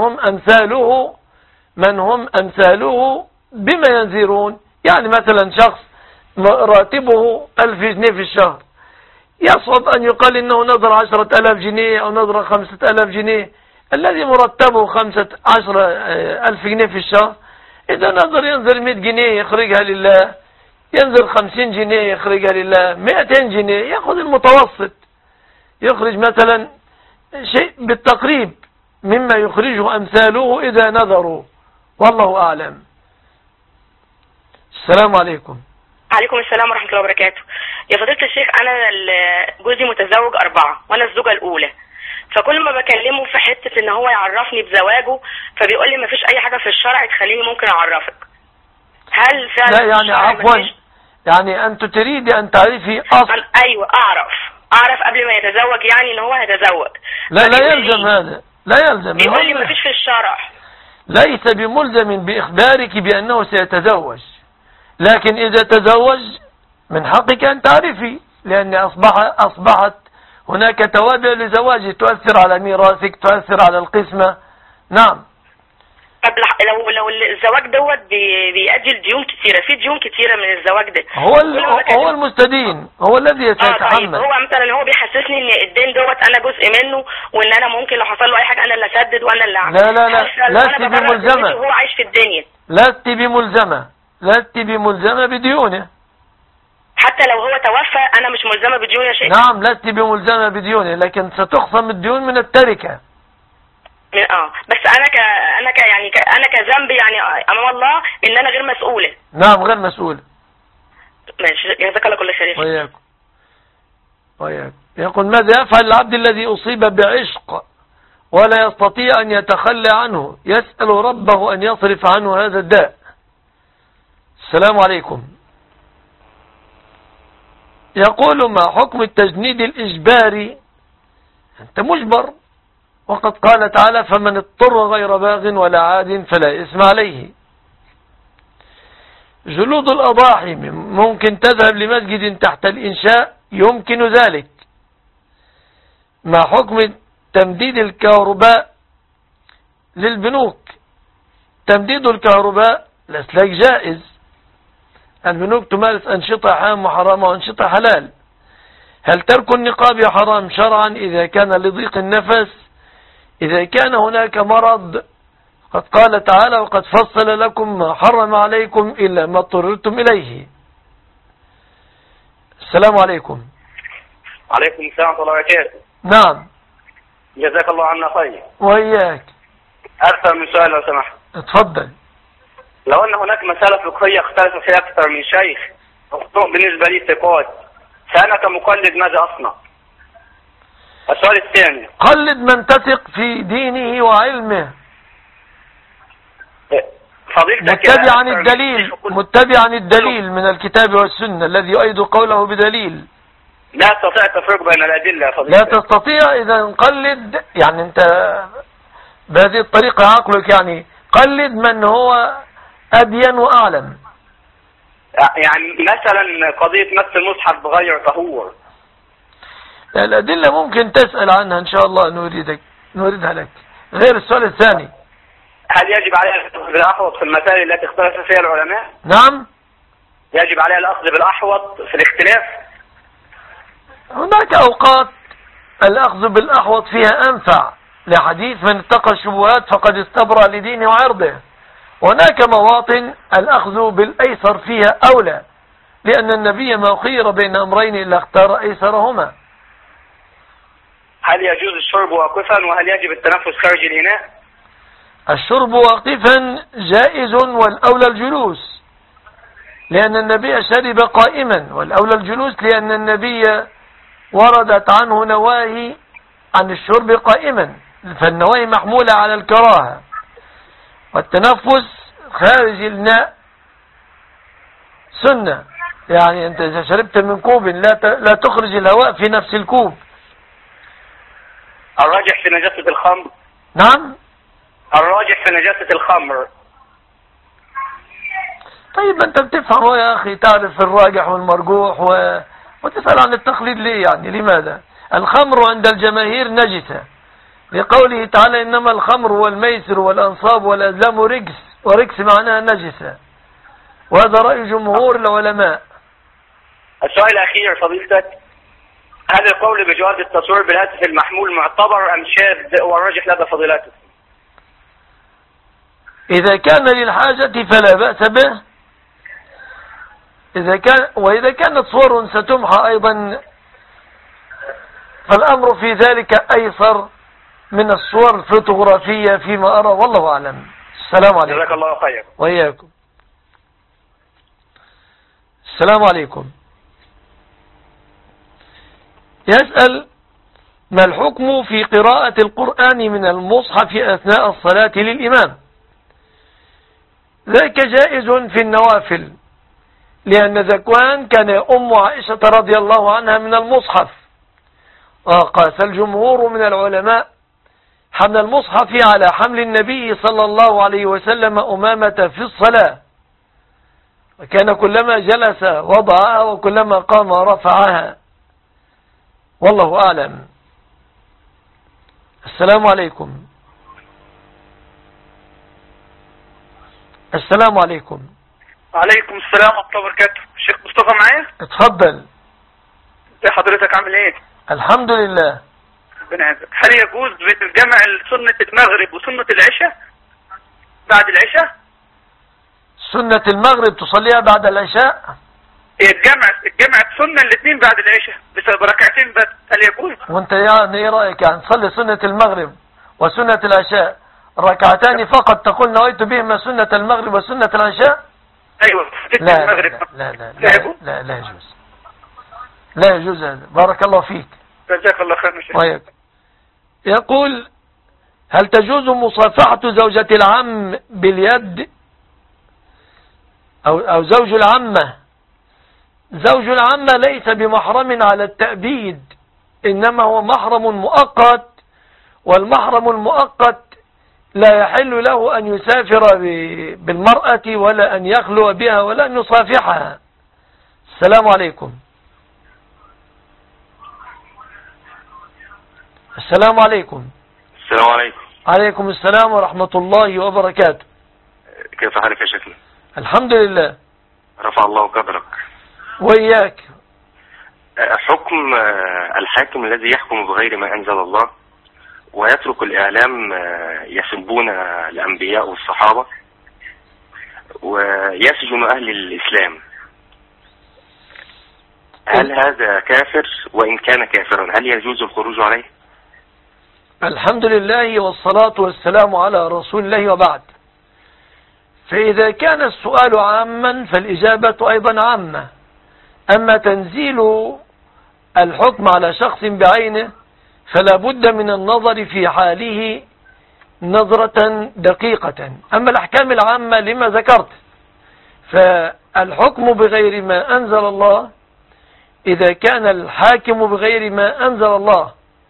من هم أمثاله بما ينذرون. يعني مثلا شخص راتبه 1000 جنيه في الشهر، يصعب أن يقال إنه نذر 10,000 جنيه أو نذر 5,000 جنيه. الذي مرتبه 15,000 جنيه في الشهر، إذا ينذر 100 جنيه يخرجها لله، ينذر 50 جنيه يخرجها لله، 200 جنيه يأخذ المتوسط، يخرج مثلا شيء بالتقريب مما يخرجه أمثاله إذا نذروا، والله أعلم. السلام عليكم. عليكم السلام ورحمة الله وبركاته. يا فضيلة الشيخ، أنا جوزي متزوج 4 وأنا الزوجة الأولى، فكل ما بكلمه في حتة إن هو يعرفني بزواجه فبيقول لي مفيش أي حاجة في الشرع تخليني ممكن أعرفك. هل فعلا؟ لا يعني عفوا، يعني أنت تريد أن تعرفي أصل. أيوة أعرف قبل ما يتزوج، يعني إن هو هيتزوج. لا يلزم هذا، لا يلزم. يقول لي مفيش في الشرع. ليس بملزم بإخبارك بأنه سيتزوج، لكن إذا تزوج من حقك أن تعرفي، لأن أصبحت هناك توابع لزواجه تؤثر على ميراثك، تؤثر على القسمة. نعم. طب لو الزواج دوت بيأجل ديون كتيرة، في ديون كتيرة من الزواج ده، هو المستدين، هو الذي سيتحمل. طيب هو مثلا هو بيحسسني ان الدين دوت انا جزء منه، وان انا ممكن لو حصل له اي حاجة انا اللي اسدد وانا اللي اعمل. لا لست بملزمة، وهو عايش في الدنيا. لست بملزمة بديونه. حتى لو هو توفى انا مش ملزمه بديون يا شيخ؟ نعم لست بملزمة بديونه، لكن ستخصم الديون من التركة. بس انا كذنب يعني امام الله ان انا غير مسؤوله. نعم غير مسؤولة. ماشي، جزاك الله كل خير. وياكم. يقول ماذا يفعل العبد الذي أصيب بعشق ولا يستطيع أن يتخلى عنه؟ يسأل ربه أن يصرف عنه هذا الداء. السلام عليكم. يقول ما حكم التجنيد الإجباري؟ أنت مجبر، وقد قال تعالى فمن اضطر غير باغ ولا عاد فلا إثم عليه. جلود الأضاحي ممكن تذهب لمسجد تحت الإنشاء، يمكن ذلك. ما حكم تمديد الكهرباء للبنوك؟ تمديد الكهرباء الأسلاك جائز. البنوك تمارس أنشطة حرام وحرام وأنشطة حلال. هل ترك النقاب حرام شرعا إذا كان لضيق النفس؟ إذا كان هناك مرض، قد قال تعالى وقد فصل لكم ما حرم عليكم إلا ما اضطررتم إليه. السلام عليكم. عليكم السلام ورحمة الله وبركاته. نعم. جزاك الله عنا خير. وإياك. أكثر من سؤال لو سمحت. اتفضل. لو أن هناك مسألة فقهية اختلف فيها أكثر من شيخ بالنسبة لي ثقات، فأنا كمقلد ماذا أصنع؟ السؤال الثاني، قلد من تثق في دينه وعلمه، متبعا الدليل من الكتاب والسنة الذي يؤيد قوله بدليل. لا تستطيع التفريق بين الأدلة يا فضيلة. لا تستطيع إذا نقلد، يعني أنت بهذه الطريقة عقلك، يعني قلد من هو أبين وأعلم. يعني مثلا قضية مس المصحف بغير طهور، الأدلة ممكن تسأل عنها إن شاء الله، نريدها لك. غير السؤال الثاني، هل يجب عليها الأخذ بالأحوط في المسائل التي اختلف فيها العلماء؟ نعم. يجب عليها الأخذ بالأحوط في الاختلاف. هناك أوقات الأخذ بالأحوط فيها أنفع، لحديث من اتقى الشبهات فقد استبرأ لدينه وعرضه. هناك مواطن الأخذ بالأيسر فيها أولى، لأن النبي ما خير بين أمرين إلا اختار أيسرهما. هل يجوز الشرب واقفا، وهل يجب التنفس خارج الإناء؟ الشرب واقفا جائز، والأولى الجلوس، لأن النبي شرب قائما، والأولى الجلوس لأن النبي وردت عنه نواهي عن الشرب قائما، فالنواهي محمولة على الكراهة. والتنفس خارج الإناء سنة، يعني أنت إذا شربت من كوب لا تخرج الهواء في نفس الكوب. الراجح في نجاسة الخمر. نعم. الراجح في نجاسة الخمر. طيب أنت بتفهم يا أخي، تعرف الراجح والمرجوح وتسأل عن التقليد ليه؟ يعني لماذا؟ الخمر عند الجماهير نجسة، لقوله تعالى إنما الخمر والميسر والأنصاب والأزلام رجس، ورجس معناها نجسة، وهذا رأي جمهور العلماء. السؤال الأخير فضيلتك، هل القول بجواز التصوير بالهاتف المحمول معتبر أم شاذ والراجح لدى فضيلته؟ إذا كان للحاجة فلا بأس به، وإذا كانت صور ستمحى أيضا فالأمر في ذلك أيسر من الصور الفوتوغرافية فيما أرى، والله أعلم. السلام عليكم. جزاك الله خير. وإياكم. السلام عليكم. يسأل ما الحكم في قراءة القرآن من المصحف أثناء الصلاة للإمام؟ ذاك جائز في النوافل، لأن ذكوان كان أم عائشة رضي الله عنها من المصحف، وقاس الجمهور من العلماء حمل المصحف على حمل النبي صلى الله عليه وسلم أمامة في الصلاة، وكان كلما جلس وضعها وكلما قام رفعها، والله أعلم. السلام عليكم. السلام عليكم. وعليكم السلام ورحمة الله وبركاته. الشيخ مصطفى معايا؟ اتفضل. حضرتك عامل ايه؟ الحمد لله. ربنا يعزك. هل يجوز الجمع سنة المغرب وسنة العشاء بعد العشاء؟ سنة المغرب تصليها بعد العشاء؟ الجمع سنة الاثنين بعد العشاء بسبب ركعتين بس، هل يجوز؟ وانت يعني ايه رأيك؟ يعني تصلي سنة المغرب وسنة العشاء ركعتان فقط تقول نويت بهما سنة المغرب وسنة العشاء؟ ايوه لا المغرب. لا لا لا لا لا يجوز، لا يجوز هذا. بارك الله فيك. جزاك الله خير شيخ. وياك. يقول هل تجوز مصافحة زوجة العم باليد أو زوج العمة؟ زوج العمة ليس بمحرم على التأبيد، إنما هو محرم مؤقت، والمحرم المؤقت لا يحل له أن يسافر بالمرأة ولا أن يخلو بها ولا أن يصافحها. السلام عليكم. السلام عليكم. السلام عليكم. عليكم السلام ورحمة الله وبركاته. كيف حالك يا شيخنا؟ الحمد لله. رفع الله قدرك. وإياك. حكم الحاكم الذي يحكم بغير ما أنزل الله ويترك الإعلام يسبون الأنبياء والصحابة ويسجن أهل الإسلام، هل هذا كافر؟ وإن كان كافرا هل يجوز الخروج عليه؟ الحمد لله والصلاة والسلام على رسول الله، وبعد. فإذا كان السؤال عاما فالإجابة أيضا عامة. أما تنزيل الحكم على شخص بعينه فلا بد من النظر في حاله نظرة دقيقة. أما الأحكام العامة لما ذكرت، فالحكم بغير ما أنزل الله، إذا كان الحاكم بغير ما أنزل الله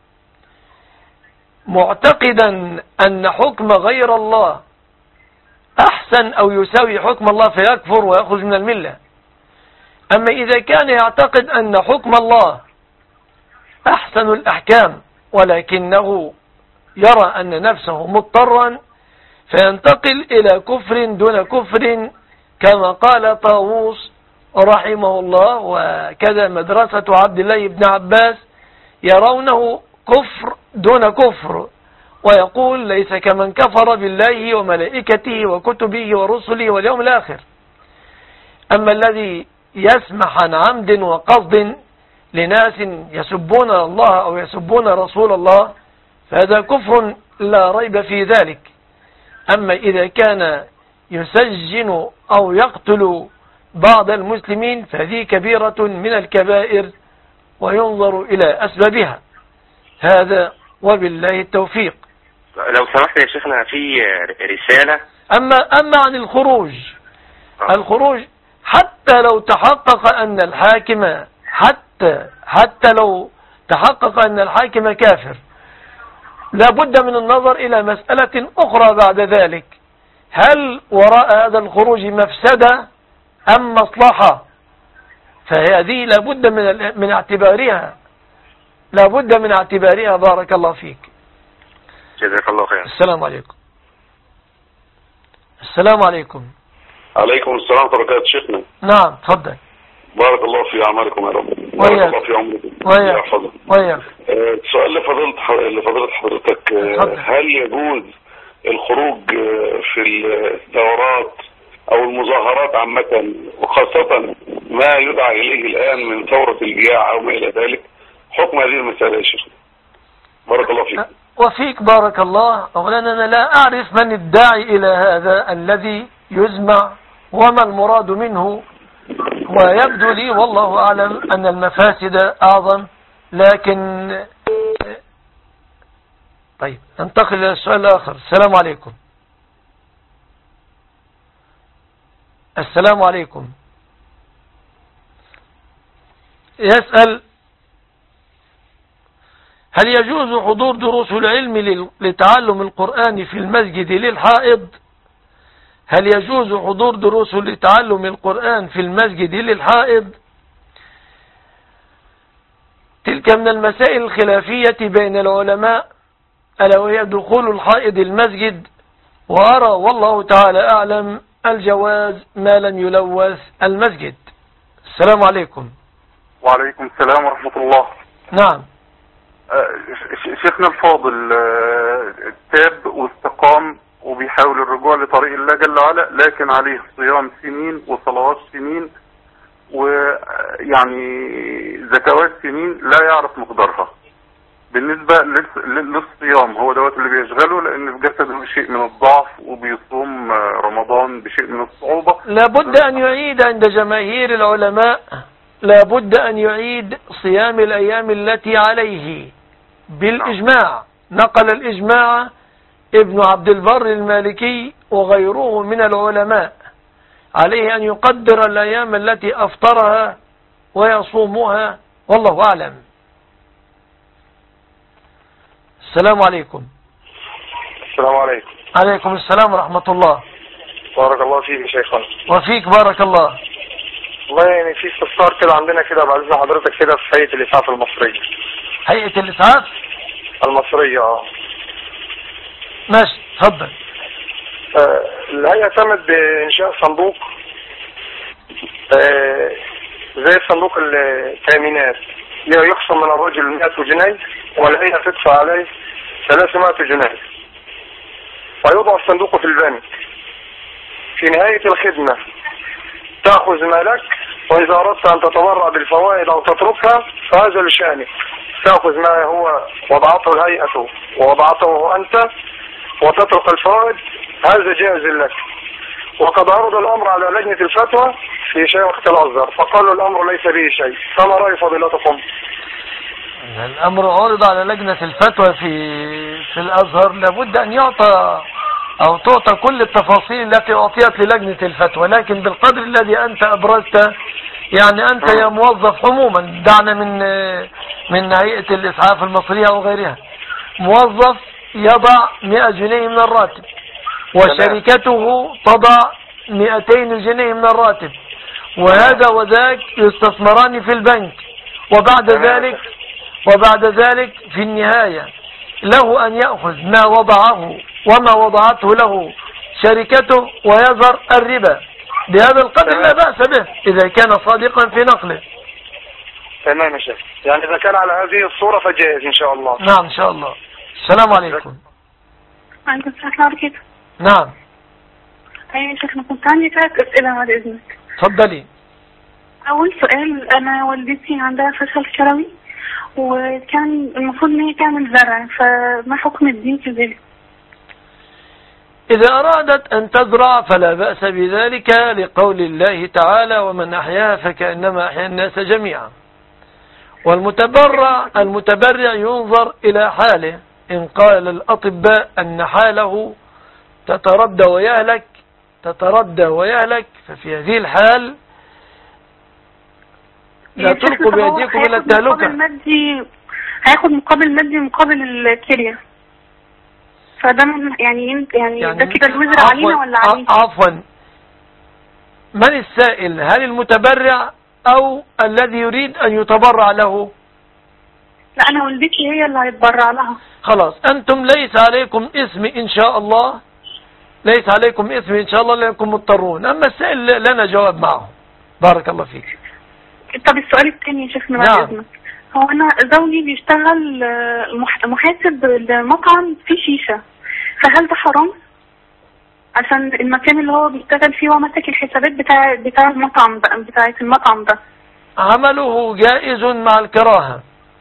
معتقدا أن حكم غير الله أحسن أو يساوي حكم الله فيكفر ويخرج من الملة. أما إذا كان يعتقد أن حكم الله أحسن الأحكام ولكنه يرى أن نفسه مضطرا فينتقل إلى كفر دون كفر، كما قال طاووس رحمه الله، وكذا مدرسة عبد الله بن عباس يرونه كفر دون كفر، ويقول ليس كمن كفر بالله وملائكته وكتبه ورسله واليوم الآخر. أما الذي يسمح عن عمد وقصد لناس يسبون الله أو يسبون رسول الله فهذا كفر لا ريب في ذلك. أما إذا كان يسجن أو يقتل بعض المسلمين فهذه كبيرة من الكبائر وينظر إلى أسبابها. هذا وبالله التوفيق. لو سمحت يا شيخنا في رسالة. أما عن الخروج حتى لو تحقق أن الحاكم حتى لو تحقق أن الحاكم كافر لا بد من النظر إلى مسألة أخرى بعد ذلك، هل وراء هذا الخروج مفسدة أم مصلحة؟ فهذه لا بد من اعتبارها، لا بد من اعتبارها. بارك الله فيك. جزاك الله خير. السلام عليكم. السلام عليكم. عليكم السلام ورحمة الله وبركاته. شيخنا. نعم تفضل. بارك الله في أعمالكم يا رب. بارك الله في عمركم. وياك. سؤال لفضيلة حضرتك، هل يجوز الخروج في الثورات أو المظاهرات عامة وخاصة ما يدعى إليه الآن من ثورة الجياع أو ما إلى ذلك، حكم هذه المسألة يا شيخ؟ بارك الله فيك. وفيك بارك الله. أولا أنا لا أعرف من الداعي إلى هذا الذي يزمع وما المراد منه، ويبدو لي والله أعلم أن المفاسد أعظم. لكن طيب ننتقل إلى السؤال الآخر. السلام عليكم. السلام عليكم. يسأل هل يجوز حضور دروس العلم لتعلم القرآن في المسجد للحائض؟ هل يجوز حضور دروس لتعلم القرآن في المسجد للحائض؟ تلك من المسائل الخلافية بين العلماء، ألا وهي دخول الحائض المسجد، وأرى والله تعالى أعلم الجواز ما لم يلوث المسجد. السلام عليكم. وعليكم السلام ورحمة الله. نعم. شيخنا الفاضل تاب واستقام وبيحاول الرجوع لطريق الله جل وعلا، لكن عليه صيام سنين وصلوات سنين ويعني زكوات سنين لا يعرف مقدارها. بالنسبة للصيام هو دوت اللي بيشغله، لأن في جسده شيء من الضعف وبيصوم رمضان بشيء من الصعوبة. لابد أن يعيد عند جماهير العلماء، لابد أن يعيد صيام الأيام التي عليه بالإجماع. نقل الإجماع ابن عبد البر المالكي وغيره من العلماء عليه أن يقدر الأيام التي أفطرها ويصومها، والله أعلم. السلام عليكم. السلام عليكم. عليكم السلام ورحمة الله. بارك الله فيك يا شيخنا. وفيك بارك الله. والله يعني في استفسار كده عندنا كده بعد اذن حضرتك كده في هيئة الإسعاف المصرية. هيئة الإسعاف المصرية ماشي اتفضل. الهيئة تمت بإنشاء صندوق زي صندوق التأمينات، يخصم من الرجل 100 جنيه والهيئة تدفع عليه 300 جنيه، ويوضع الصندوق في البنك. في نهاية الخدمة تأخذ مالك، وإذا أردت أن تتبرع بالفوائد أو تتركها فهذا لشأنك. تأخذ ما هو وضعته الهيئة ووضعته أنت وتترك الفوائد، هذا جائز لك. وقد عرض الأمر على لجنة الفتوى في شيخة الأزهر فقالوا الأمر ليس به شيء، فما رأي فضيلتكم؟ الأمر عرض على لجنة الفتوى في الأزهر، لابد أن يعطى أو تعطى كل التفاصيل التي أعطيت للجنة الفتوى، لكن بالقدر الذي أنت أبرزته. يعني أنت يا موظف عموما، دعنا من هيئة الإسعاف المصرية أو غيرها، موظف يضع 100 جنيه من الراتب، وشركته تضع 200 جنيه من الراتب، وهذا وذاك يستثمران في البنك، وبعد ذلك في النهاية له أن يأخذ ما وضعه وما وضعته له شركته ويذر الربا. بهذا القدر لا بأس به إذا كان صادقا في نقله. تمام يا شيخ، يعني إذا كان على هذه الصورة فجائز إن شاء الله. نعم إن شاء الله. السلام عليكم. وعليكم السلام ورحمة الله. نعم. أيوة يا شيخنا، كنت عندي 3 أسئلة بعد إذنك. تفضلي. أول سؤال، أنا والدتي عندها فشل كلوي، وكان المفروض إن هي تعمل زرع، فما حكم الدين في ذلك؟ إذا أرادت أن تزرع فلا بأس بذلك، لقول الله تعالى: ومن أحياها فكأنما أحيا الناس جميعا. المتبرع ينظر إلى حاله، إن قال الأطباء أن حاله تتردى ويهلك ففي هذه الحال لا تلقوا بأيديكم إلى التهلكة. هياخد مقابل مادي مقابل الكلية، فده يعني ده كده الوزر علينا ولا عليه؟ عفوا، من السائل؟ هل المتبرع أو الذي يريد أن يتبرع له؟ لا، أنا والدتي هي اللي هيتبرع لها. خلاص، أنتم ليس عليكم اسم إن شاء الله، لأنكم مضطرون. أما السائل لنا جواب معه. بارك الله فيك. طب السؤال الثاني يا شيخنا بعد إذنك، هو أنا زوجي بيشتغل محاسب لمطعم فيه شيشة، فهل ده حرام؟ عشان المكان اللي هو بيشتغل فيه هو ماسك الحسابات بتاع المطعم بتاعت المطعم ده. عمله جائز مع الكراهة.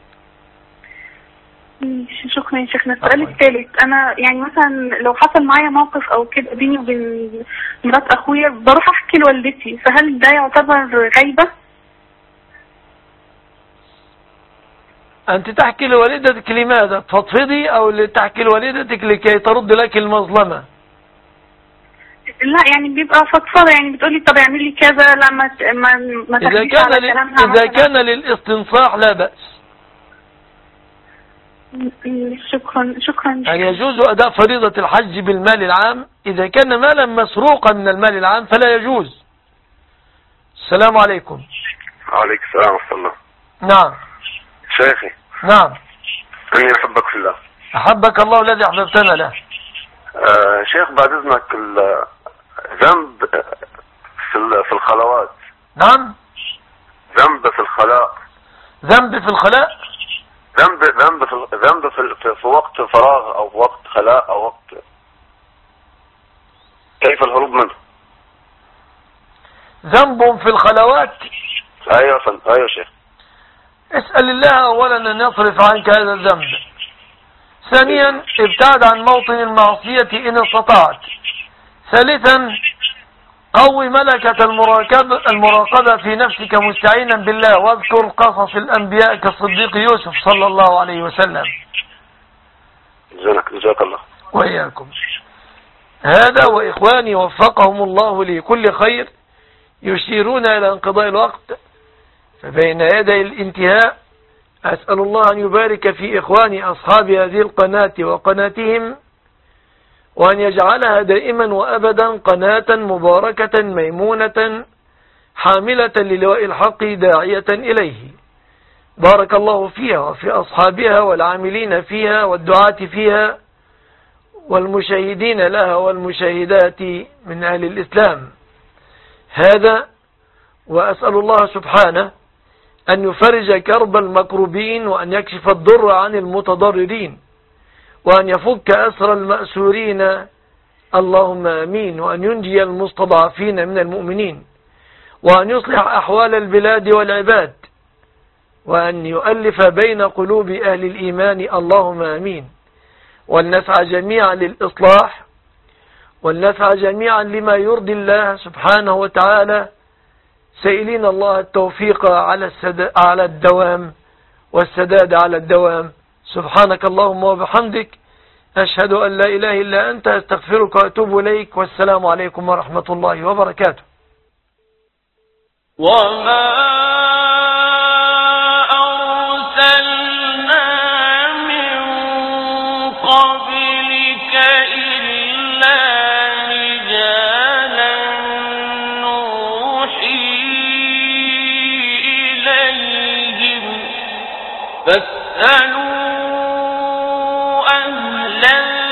شكرا يا شيخنا. السؤال الثالث، أنا يعني مثلا لو حصل معايا موقف أو كده بيني وبين مرات أخويا، بروح أحكي لوالدتي، فهل ده يعتبر غيبة؟ أنت تحكي لوالدتك لماذا؟ تفضفضي أو تحكي لوالدتك لكي ترد لك المظلمة؟ لا يعني بيبقى فضفضة، يعني بتقولي طب اعملي كذا، لا ما إذا كان للاستنصاح لا بأس. شكرا. يعني يجوز أداء فريضة الحج بالمال العام، إذا كان مالا مسروقا من المال العام فلا يجوز. السلام عليكم. وعليكم السلام ورحمة الله. نعم شيخي. نعم. إني أحبك في الله. أحبك الله الذي أحببتنا له. شيخ بعد إذنك، الذنب في الخلوات. نعم. ذنب في الخلاء. ذنب في وقت فراغ أو وقت خلاء أو وقت، كيف الهروب منه؟ ذنب في الخلوات ايوه فندم. ايوه شيخ. اسأل الله اولا ان يصرف عنك هذا الذنب. ثانيا ابتعد عن موطن المعصية ان استطعت. ثالثا قوي ملكة المراقبة في نفسك مستعينا بالله، واذكر قصص الأنبياء كالصديق يوسف صلى الله عليه وسلم. جزاك الله. وإياكم. هذا وإخواني وفقهم الله لكل خير يشيرون إلى انقضاء الوقت، فبين يدي الانتهاء أسأل الله أن يبارك في إخواني أصحاب هذه القناة وقناتهم، وأن يجعلها دائما وأبدا قناة مباركة ميمونة حاملة للواء الحق داعية إليه. بارك الله فيها وفي أصحابها والعاملين فيها والدعاة فيها والمشاهدين لها والمشاهدات من أهل الإسلام. هذا وأسأل الله سبحانه أن يفرج كرب المكروبين، وأن يكشف الضر عن المتضررين، وأن يفك أسر المأسورين اللهم آمين، وأن ينجي المستضعفين من المؤمنين، وأن يصلح أحوال البلاد والعباد، وأن يؤلف بين قلوب أهل الإيمان اللهم آمين. ولنسعى جميعا للإصلاح، ولنسعى جميعا لما يرضي الله سبحانه وتعالى، سائلين الله التوفيق على الدوام والسداد على الدوام. سبحانك اللهم وبحمدك، أشهد أن لا إله إلا أنت، أستغفرك وأتوب إليك، والسلام عليكم ورحمة الله وبركاته. وما أرسلنا من قبلك إلا رجالا نوحي إليهم فاسألوا أهل